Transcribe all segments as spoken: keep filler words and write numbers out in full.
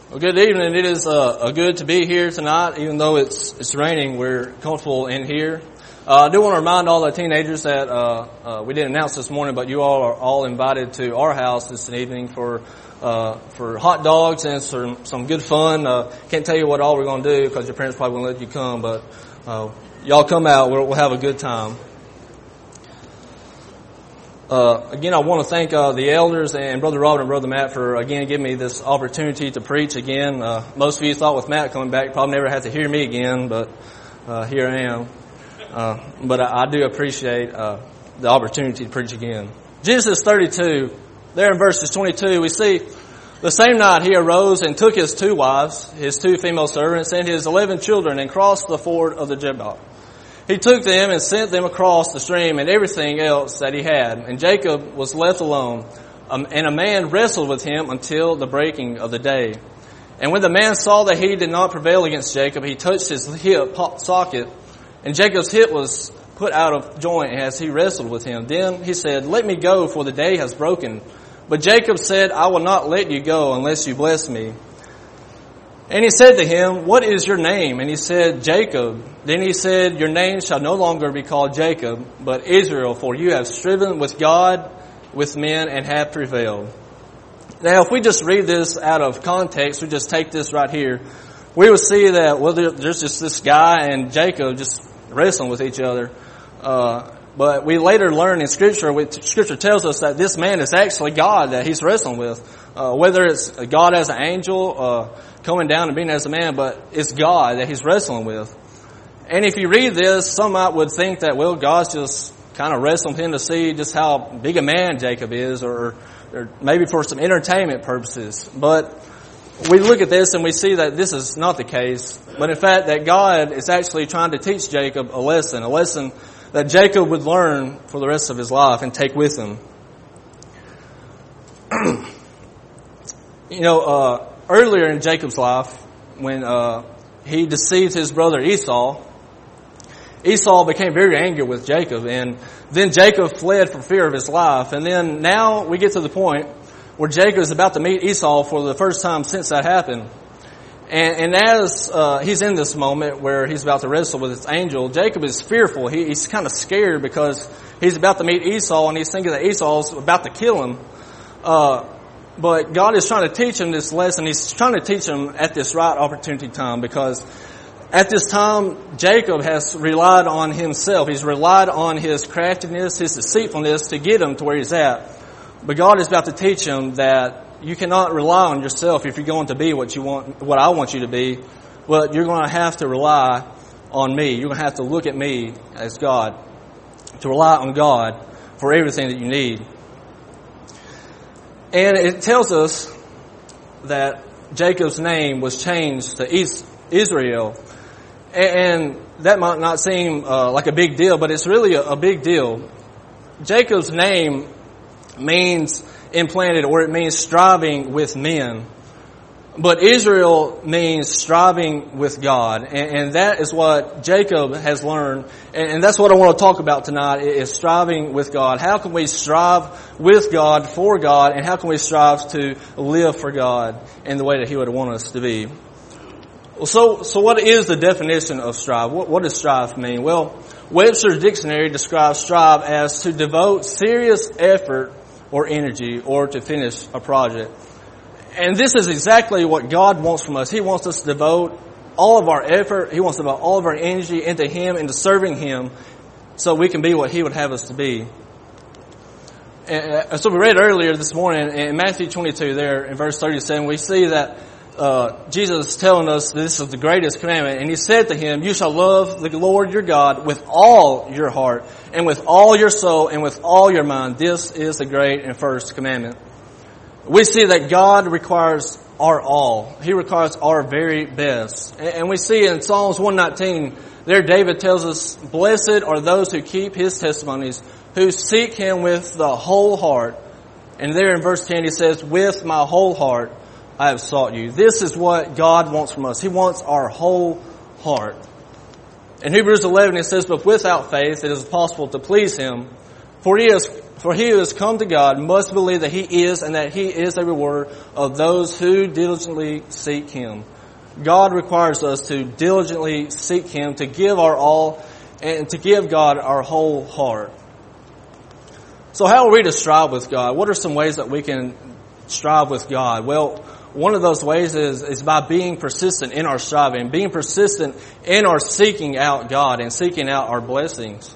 Well, good evening. It is uh, good to be here tonight, even though it's it's raining. We're comfortable in here. Uh, I do want to remind all the teenagers that uh, uh, we didn't announce this morning, but you all are all invited to our house this evening for uh, for hot dogs and some some good fun. Uh, can't tell you what all we're going to do because your parents probably won't let you come, but uh, y'all come out. We'll, we'll have a good time. Uh, again, I want to thank uh, the elders and Brother Robert and Brother Matt for, again, giving me this opportunity to preach again. Uh, most of you thought with Matt coming back, you probably never have to hear me again, but uh, here I am. Uh, but I, I do appreciate uh, the opportunity to preach again. Genesis thirty-two, there in verses twenty-two, we see, the same night he arose and took his two wives, his two female servants, and his eleven children, and crossed the ford of the Jabbok. He took them and sent them across the stream and everything else that he had. And Jacob was left alone, um, and a man wrestled with him until the breaking of the day. And when the man saw that he did not prevail against Jacob, he touched his hip socket, and Jacob's hip was put out of joint as he wrestled with him. Then he said, "Let me go, for the day has broken." But Jacob said, "I will not let you go unless you bless me." And he said to him, "What is your name?" And he said, "Jacob." Then he said, "Your name shall no longer be called Jacob, but Israel, for you have striven with God, with men, and have prevailed." Now, if we just read this out of context, we just take this right here, we will see that, well, there's just this guy and Jacob just wrestling with each other. Uh, but we later learn in Scripture, Scripture tells us that this man is actually God that he's wrestling with. Uh, whether it's God as an angel, uh, coming down and being as a man, but it's God that he's wrestling with. And if you read this, some might would think that, well, God's just kind of wrestling with him to see just how big a man Jacob is, or, or maybe for some entertainment purposes. But we look at this and we see that this is not the case, but in fact that God is actually trying to teach Jacob a lesson, a lesson that Jacob would learn for the rest of his life and take with him. You know, uh, earlier in Jacob's life, when uh, he deceived his brother Esau, Esau became very angry with Jacob, and then Jacob fled for fear of his life. And then now we get to the point where Jacob is about to meet Esau for the first time since that happened. And, and as uh, he's in this moment where he's about to wrestle with his angel, Jacob is fearful. He, he's kind of scared because he's about to meet Esau, and he's thinking that Esau's about to kill him. Uh, But God is trying to teach him this lesson. He's trying to teach him at this right opportunity time, because at this time, Jacob has relied on himself. He's relied on his craftiness, his deceitfulness to get him to where he's at. But God is about to teach him that you cannot rely on yourself if you're going to be what you want, what I want you to be. Well, you're going to have to rely on me. You're going to have to look at me as God, to rely on God for everything that you need. And it tells us that Jacob's name was changed to Israel. And that might not seem uh, like a big deal, but it's really a, a big deal. Jacob's name means implanted, or it means striving with men. But Israel means striving with God. And, and that is what Jacob has learned. And, and that's what I want to talk about tonight, is striving with God. How can we strive with God, for God, and how can we strive to live for God in the way that He would want us to be? Well, so, so what is the definition of strive? What, what does strive mean? Well, Webster's dictionary describes strive as to devote serious effort or energy, or to finish a project. And this is exactly what God wants from us. He wants us to devote all of our effort, He wants to devote all of our energy into Him, into serving Him, so we can be what He would have us to be. And so we read earlier this morning in Matthew twenty-two there in verse thirty-seven, we see that uh, Jesus is telling us this is the greatest commandment. And He said to him, "You shall love the Lord your God with all your heart, and with all your soul, and with all your mind. This is the great and first commandment." We see that God requires our all. He requires our very best. And we see in Psalms one nineteen, there David tells us, "Blessed are those who keep His testimonies, who seek Him with the whole heart." And there in verse ten he says, "With my whole heart I have sought you." This is what God wants from us. He wants our whole heart. In Hebrews eleven it says, "But without faith it is possible to please Him. For he is For he who has come to God must believe that he is and that he is a rewarder of those who diligently seek him. God requires us to diligently seek him, to give our all, and to give God our whole heart. So how are we to strive with God? What are some ways that we can strive with God? Well, one of those ways is, is by being persistent in our striving, being persistent in our seeking out God and seeking out our blessings.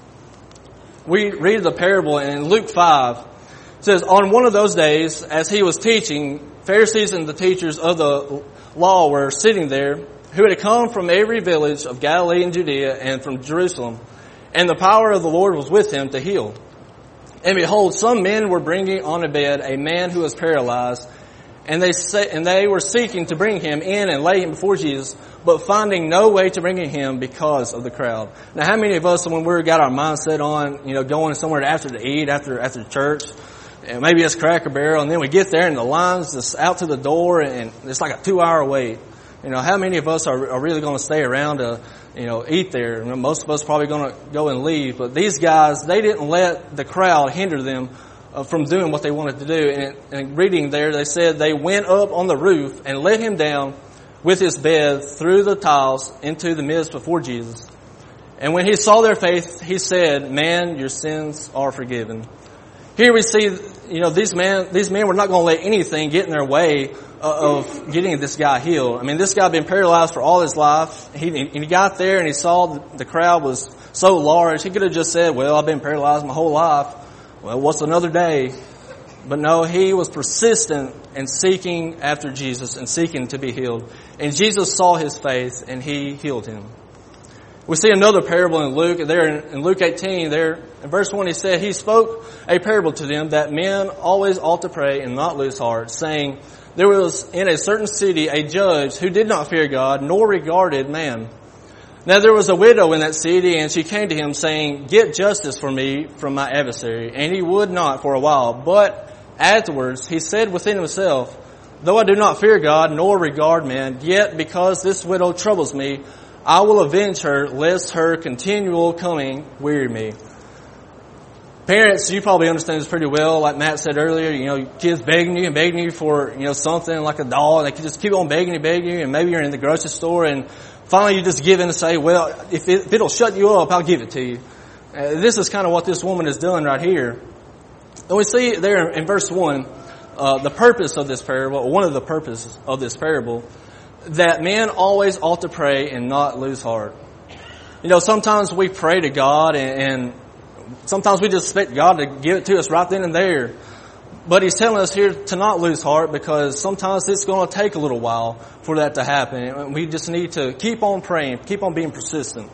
We read the parable in Luke five. It says, on one of those days, as he was teaching, Pharisees and the teachers of the law were sitting there, who had come from every village of Galilee and Judea and from Jerusalem. And the power of the Lord was with him to heal. And behold, some men were bringing on a bed a man who was paralyzed, and they say, and they were seeking to bring him in and lay him before Jesus, but finding no way to bring him because of the crowd. Now, how many of us, when we've got our mindset on, you know, going somewhere after to eat, after after church, and maybe it's Cracker Barrel, and then we get there and the line's just out to the door, and it's like a two-hour wait. You know, how many of us are, are really going to stay around to, you know, eat there? Most of us are probably going to go and leave. But these guys, they didn't let the crowd hinder them uh, from doing what they wanted to do. And, and reading there, they said they went up on the roof and let him down with his bed through the tiles into the midst before Jesus. And when he saw their faith, he said, "Man, your sins are forgiven." Here we see, you know, these men, these men were not going to let anything get in their way of getting this guy healed. I mean, this guy had been paralyzed for all his life. He, and he got there and he saw the crowd was so large. He could have just said, well, I've been paralyzed my whole life. Well, what's another day? But no, he was persistent in seeking after Jesus and seeking to be healed. And Jesus saw his faith and he healed him. We see another parable in Luke. There in Luke eighteen, there in verse one, he said, he spoke a parable to them that men always ought to pray and not lose heart, saying, there was in a certain city a judge who did not fear God, nor regarded man. Now there was a widow in that city, and she came to him, saying, get justice for me from my adversary. And he would not for a while. But afterwards he said within himself, though I do not fear God, nor regard man, yet because this widow troubles me, I will avenge her, lest her continual coming weary me. Parents, you probably understand this pretty well. Like Matt said earlier, you know, kids begging you and begging you for, you know, something like a doll. They can just keep on begging you, begging you, and maybe you're in the grocery store and finally you just give in and say, well, if, it, if it'll shut you up, I'll give it to you. Uh, this is kind of what this woman is doing right here. And we see there in verse one, uh, the purpose of this parable, or one of the purposes of this parable, that men always ought to pray and not lose heart. You know, sometimes we pray to God and, and sometimes we just expect God to give it to us right then and there. But he's telling us here to not lose heart, because sometimes it's going to take a little while for that to happen. And we just need to keep on praying, keep on being persistent.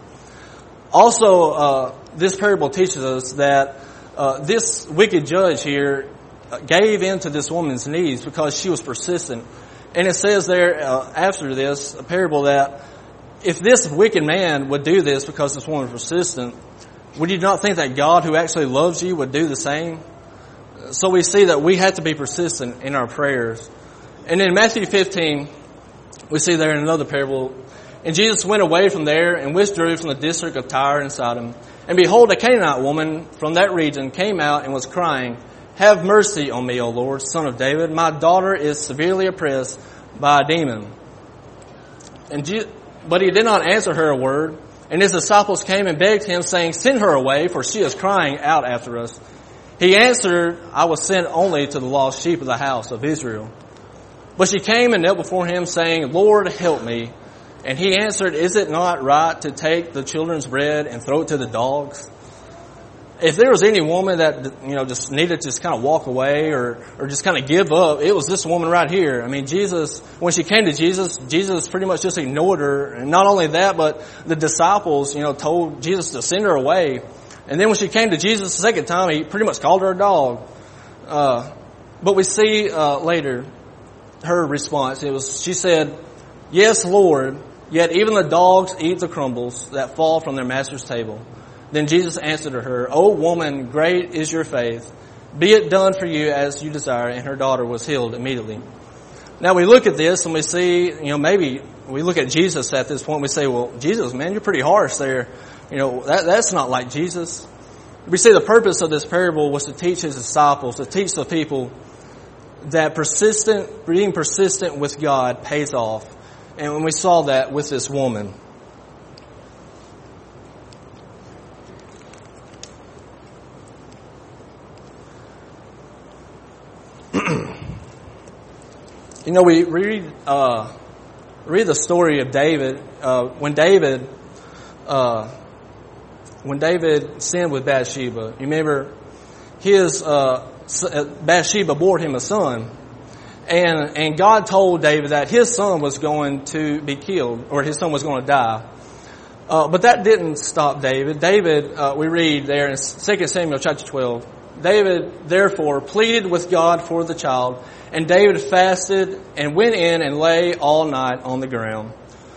Also, uh, this parable teaches us that uh, this wicked judge here gave in to this woman's needs because she was persistent. And it says there uh, after this, a parable, that if this wicked man would do this because this woman was persistent, would you not think that God, who actually loves you, would do the same? So we see that we have to be persistent in our prayers. And in Matthew fifteen, we see there in another parable, and Jesus went away from there and withdrew from the district of Tyre and Sidon. And behold, a Canaanite woman from that region came out and was crying, have mercy on me, O Lord, Son of David. My daughter is severely oppressed by a demon. And Je- But he did not answer her a word. And his disciples came and begged him, saying, send her away, for she is crying out after us. He answered, I was sent only to the lost sheep of the house of Israel. But she came and knelt before him, saying, Lord, help me. And he answered, is it not right to take the children's bread and throw it to the dogs? If there was any woman that, you know, just needed to just kind of walk away or, or just kind of give up, it was this woman right here. I mean, Jesus, when she came to Jesus, Jesus pretty much just ignored her. And not only that, but the disciples, you know, told Jesus to send her away. And then when she came to Jesus the second time, he pretty much called her a dog. Uh, but we see, uh, later her response. It was, she said, yes, Lord, yet even the dogs eat the crumbles that fall from their master's table. Then Jesus answered to her, O woman, great is your faith. Be it done for you as you desire. And her daughter was healed immediately. Now we look at this and we see, you know, maybe we look at Jesus at this point. We say, well, Jesus, man, you're pretty harsh there. You know, that, that's not like Jesus. We see the purpose of this parable was to teach his disciples, to teach the people that persistent, being persistent with God pays off. And when we saw that with this woman. You know, we read uh, read the story of David. Uh, when David uh, when David sinned with Bathsheba, you remember his uh, Bathsheba bore him a son, and and God told David that his son was going to be killed, or his son was going to die. Uh, but that didn't stop David. David, uh, we read there in Second Samuel chapter twelve. David therefore pleaded with God for the child, and David fasted and went in and lay all night on the ground.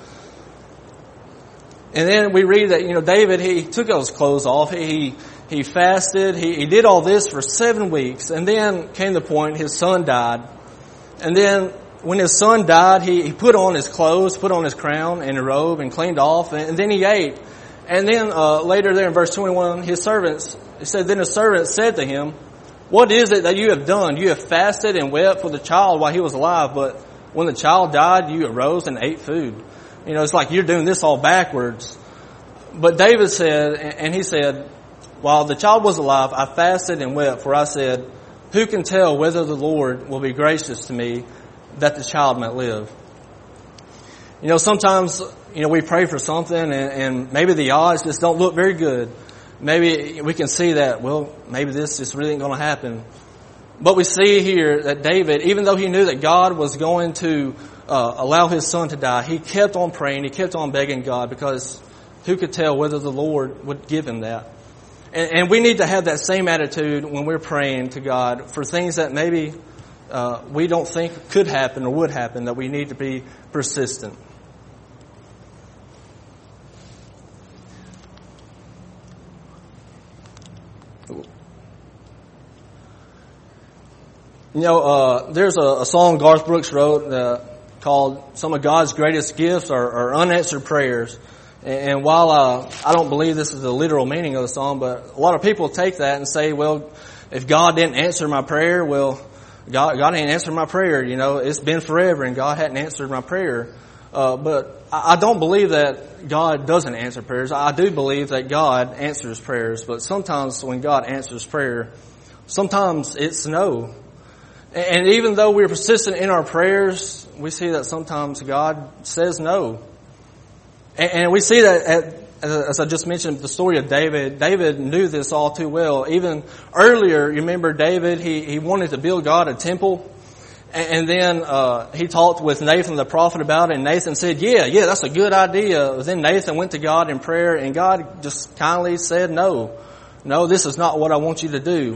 And then we read that, you know, David, he took his clothes off, he he fasted, he, he did all this for seven weeks, and then came the point his son died. And then when his son died, he, he put on his clothes, put on his crown and a robe and cleaned off, and, and then he ate. And then uh, later there in verse twenty-one, his servants, it said, then his servant said to him, what is it that you have done? You have fasted and wept for the child while he was alive, but when the child died, you arose and ate food. You know, it's like you're doing this all backwards. But David said, and he said, while the child was alive, I fasted and wept, for I said, who can tell whether the Lord will be gracious to me that the child might live? You know, sometimes, you know, we pray for something and, and maybe the odds just don't look very good. Maybe we can see that, well, maybe this just really ain't going to happen. But we see here that David, even though he knew that God was going to uh, allow his son to die, he kept on praying, he kept on begging God, because who could tell whether the Lord would give him that? And, and we need to have that same attitude when we're praying to God for things that maybe uh, we don't think could happen or would happen, that we need to be persistent. You know, uh, there's a, a song Garth Brooks wrote uh, called Some of God's Greatest Gifts Are, are Unanswered Prayers. And, and while uh, I don't believe this is the literal meaning of the song, but a lot of people take that and say, well, if God didn't answer my prayer, well, God, God ain't answered my prayer. You know, it's been forever and God hadn't answered my prayer. Uh, but I, I don't believe that God doesn't answer prayers. I do believe that God answers prayers. But sometimes when God answers prayer, sometimes it's no. And even though we're persistent in our prayers, we see that sometimes God says no. And we see that, at, as I just mentioned, the story of David. David knew this all too well. Even earlier, you remember David, he, he wanted to build God a temple. And then uh, he talked with Nathan the prophet about it, and Nathan said, yeah, yeah, that's a good idea. Then Nathan went to God in prayer, and God just kindly said, no, no, this is not what I want you to do.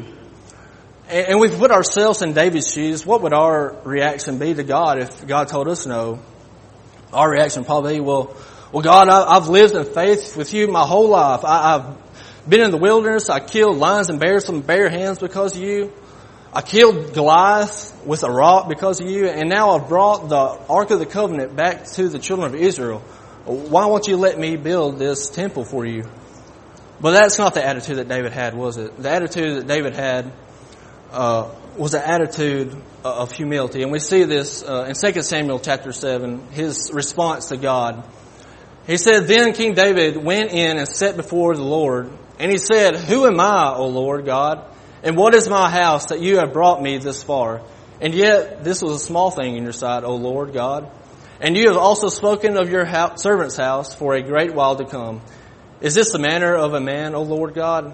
And we put ourselves in David's shoes. What would our reaction be to God if God told us no? Our reaction probably, well, well, God, I've lived in faith with you my whole life. I've been in the wilderness. I killed lions and bears with bare hands because of you. I killed Goliath with a rock because of you. And now I've brought the Ark of the Covenant back to the children of Israel. Why won't you let me build this temple for you? But that's not the attitude that David had, was it? The attitude that David had Uh, was an attitude of humility. And we see this uh, in Second Samuel chapter seven, his response to God. He said, then King David went in and sat before the Lord, and he said, who am I, O Lord God? And what is my house that you have brought me this far? And yet this was a small thing in your sight, O Lord God. And you have also spoken of your house, servant's house for a great while to come. Is this the manner of a man, O Lord God?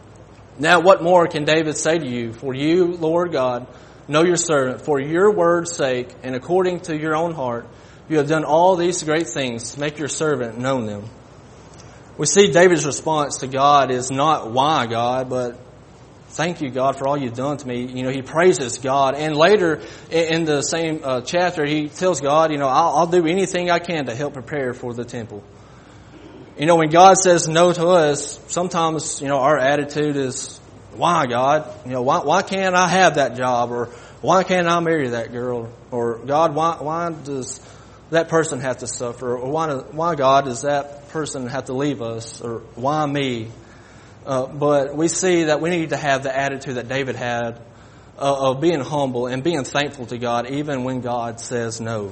Now what more can David say to you? For you, Lord God, know your servant. For your word's sake and according to your own heart, you have done all these great things to make your servant known them. We see David's response to God is not, why, God, but thank you, God, for all you've done to me. You know, he praises God. And later in the same uh, chapter, he tells God, you know, I'll, I'll do anything I can to help prepare for the temple. You know, when God says no to us, sometimes, you know, our attitude is, why, God? You know, why, why can't I have that job? Or why can't I marry that girl? Or God, why, why does that person have to suffer? Or why, why, God, does that person have to leave us? Or why me? Uh, but we see that we need to have the attitude that David had uh, of being humble and being thankful to God even when God says no.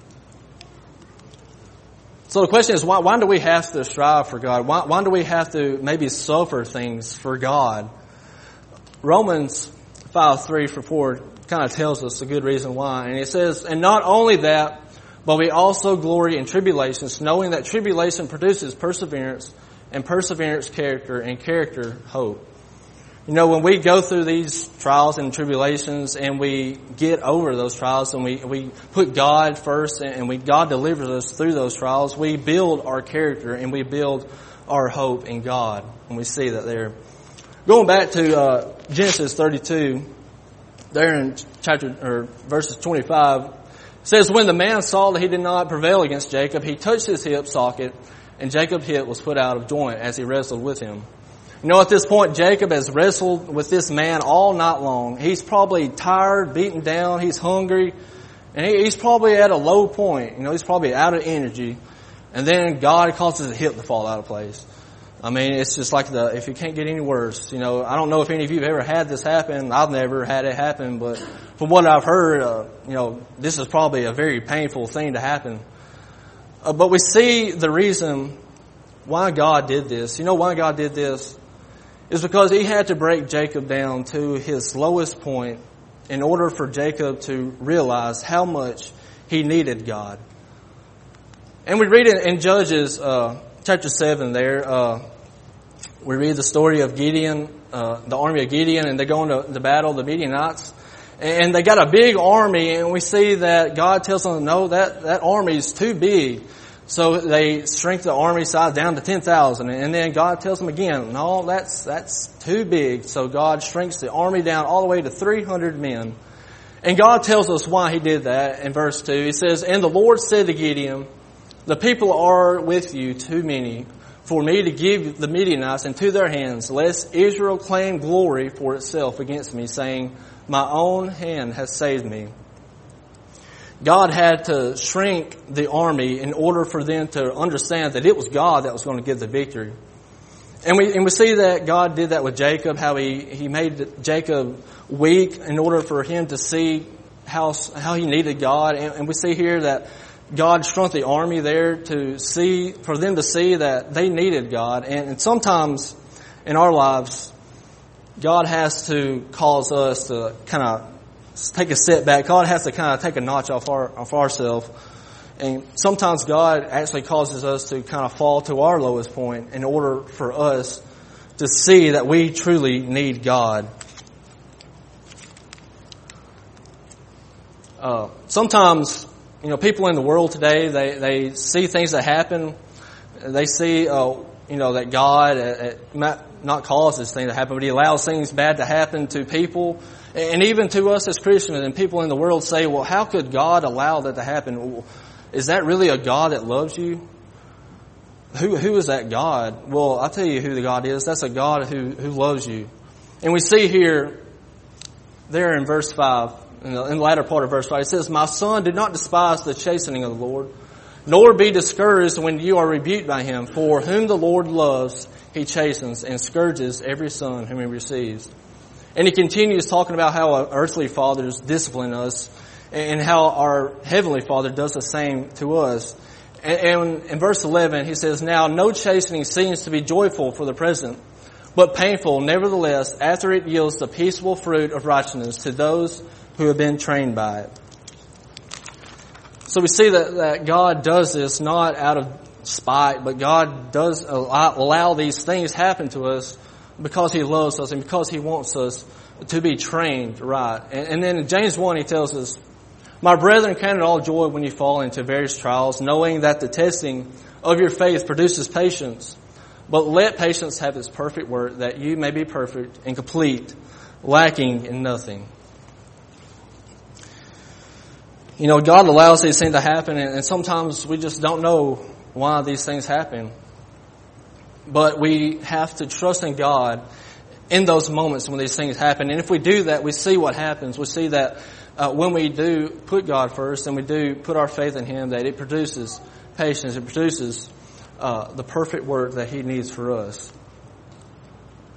So the question is, why, why do we have to strive for God? Why, why do we have to maybe suffer things for God? Romans five, three for four kind of tells us a good reason why. And it says, and not only that, but we also glory in tribulations, knowing that tribulation produces perseverance, and perseverance character, and character hope. You know, when we go through these trials and tribulations and we get over those trials and we, we put God first and we God delivers us through those trials, we build our character and we build our hope in God. And we see that there. Going back to uh, Genesis thirty-two, there in chapter or verses twenty-five, it says, when the man saw that he did not prevail against Jacob, he touched his hip socket, and Jacob's hip was put out of joint as he wrestled with him. You know, at this point, Jacob has wrestled with this man all night long. He's probably tired, beaten down, he's hungry, and he, he's probably at a low point. You know, he's probably out of energy. And then God causes his hip to fall out of place. I mean, it's just like the, if you can't get any worse, you know, I don't know if any of you have ever had this happen. I've never had it happen, but from what I've heard, uh, you know, this is probably a very painful thing to happen. Uh, but we see the reason why God did this. You know why God did this? Is because he had to break Jacob down to his lowest point in order for Jacob to realize how much he needed God. And we read it in Judges uh, chapter seven there. Uh, we read the story of Gideon, uh, the army of Gideon, and they go into the battle, the Midianites. And they got a big army, and we see that God tells them, no, that, that army is too big. So they shrink the army size down to ten thousand. And then God tells them again, no, that's that's too big. So God shrinks the army down all the way to three hundred men. And God tells us why he did that in verse two. He says, and the Lord said to Gideon, the people are with you too many for me to give the Midianites into their hands, lest Israel claim glory for itself against me, saying, my own hand has saved me. God had to shrink the army in order for them to understand that it was God that was going to give the victory. And we and we see that God did that with Jacob, how he, he made Jacob weak in order for him to see how how he needed God. And, and we see here that God shrunk the army there to see, for them to see that they needed God. And, and sometimes in our lives, God has to cause us to kind of take a step back. God has to kind of take a notch off our off ourselves. And sometimes God actually causes us to kind of fall to our lowest point in order for us to see that we truly need God. Uh, sometimes, you know, people in the world today, they, they see things that happen. They see, uh, you know, that God uh, might not cause this thing to happen, but he allows things bad to happen to people. And even to us as Christians, and people in the world say, well, how could God allow that to happen? Is that really a God that loves you? Who Who is that God? Well, I'll tell you who the God is. That's a God who, who loves you. And we see here, there in verse five, in the, in the latter part of verse five, it says, my son, do not despise the chastening of the Lord, nor be discouraged when you are rebuked by him. For whom the Lord loves, he chastens and scourges every son whom he receives. And he continues talking about how our earthly fathers discipline us and how our heavenly Father does the same to us. And in verse eleven, he says, now no chastening seems to be joyful for the present, but painful nevertheless after it yields the peaceful fruit of righteousness to those who have been trained by it. So we see that, that God does this not out of spite, but God does allow, allow these things happen to us because he loves us and because he wants us to be trained right. And, and then in James one, he tells us, my brethren, count it all joy when you fall into various trials, knowing that the testing of your faith produces patience. But let patience have its perfect work, that you may be perfect and complete, lacking in nothing. You know, God allows these things to happen, and, and sometimes we just don't know why these things happen. But we have to trust in God in those moments when these things happen. And if we do that, we see what happens. We see that uh, when we do put God first and we do put our faith in him, that it produces patience. It produces uh, the perfect work that he needs for us.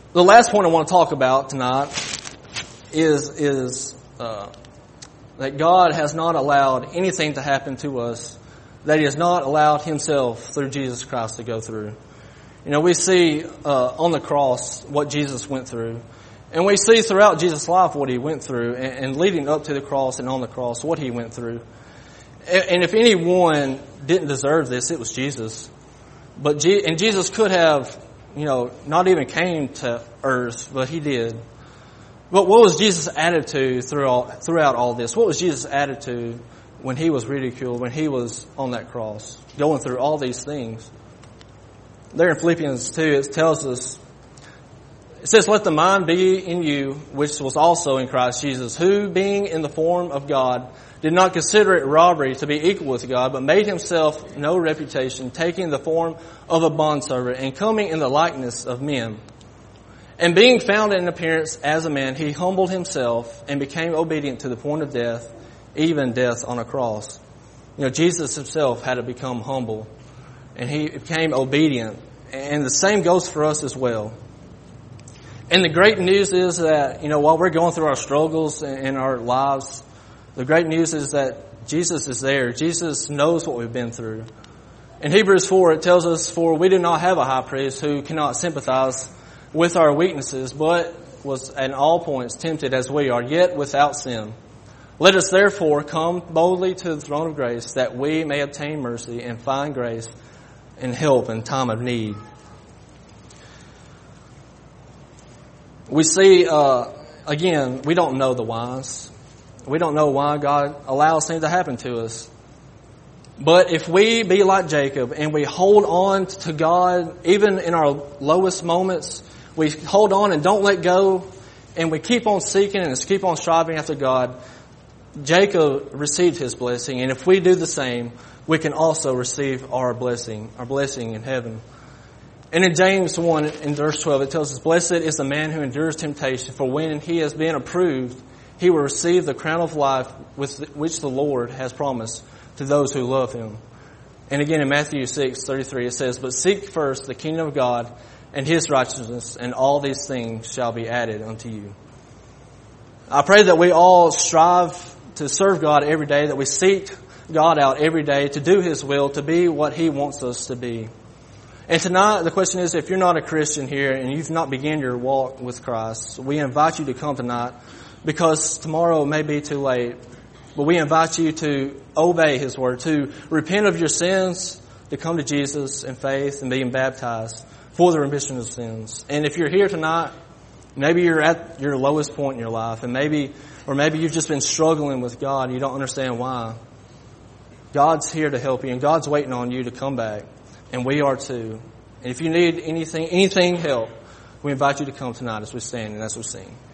The last point I want to talk about tonight is is uh, that God has not allowed anything to happen to us that He has not allowed Himself through Jesus Christ to go through. You know, we see uh, on the cross what Jesus went through. And we see throughout Jesus' life what He went through, and, and leading up to the cross and on the cross what He went through. And, and if anyone didn't deserve this, it was Jesus. But Je- and Jesus could have, you know, not even came to earth, but He did. But what was Jesus' attitude throughout, throughout all this? What was Jesus' attitude when He was ridiculed, when He was on that cross, going through all these things? There in Philippians two, it tells us, it says, "Let the mind be in you, which was also in Christ Jesus, who, being in the form of God, did not consider it robbery to be equal with God, but made Himself no reputation, taking the form of a bondservant, and coming in the likeness of men. And being found in appearance as a man, He humbled Himself and became obedient to the point of death, even death on a cross." You know, Jesus Himself had to become humble, and He became obedient. And the same goes for us as well. And the great news is that, you know, while we're going through our struggles in our lives, the great news is that Jesus is there. Jesus knows what we've been through. In Hebrews four, it tells us, "For we do not have a high priest who cannot sympathize with our weaknesses, but was at all points tempted as we are, yet without sin. Let us therefore come boldly to the throne of grace, that we may obtain mercy and find grace and help in time of need." We see, uh, again, we don't know the whys. We don't know why God allows things to happen to us. But if we be like Jacob and we hold on to God, even in our lowest moments, we hold on and don't let go, and we keep on seeking and keep on striving after God, Jacob received his blessing. And if we do the same, we can also receive our blessing, our blessing in heaven. And in James one, in verse twelve, it tells us, "Blessed is the man who endures temptation, for when he has been approved, he will receive the crown of life with which the Lord has promised to those who love Him." And again in Matthew six thirty-three, it says, "But seek first the kingdom of God and His righteousness, and all these things shall be added unto you." I pray that we all strive to serve God every day, that we seek God out every day to do His will, to be what He wants us to be. And tonight, the question is, if you're not a Christian here and you've not begun your walk with Christ, we invite you to come tonight, because tomorrow may be too late. But we invite you to obey His word, to repent of your sins, to come to Jesus in faith and being baptized for the remission of sins. And if you're here tonight, maybe you're at your lowest point in your life, and maybe, or maybe you've just been struggling with God and you don't understand why. God's here to help you, and God's waiting on you to come back. And we are too. And if you need anything, anything help, we invite you to come tonight as we stand and as we sing.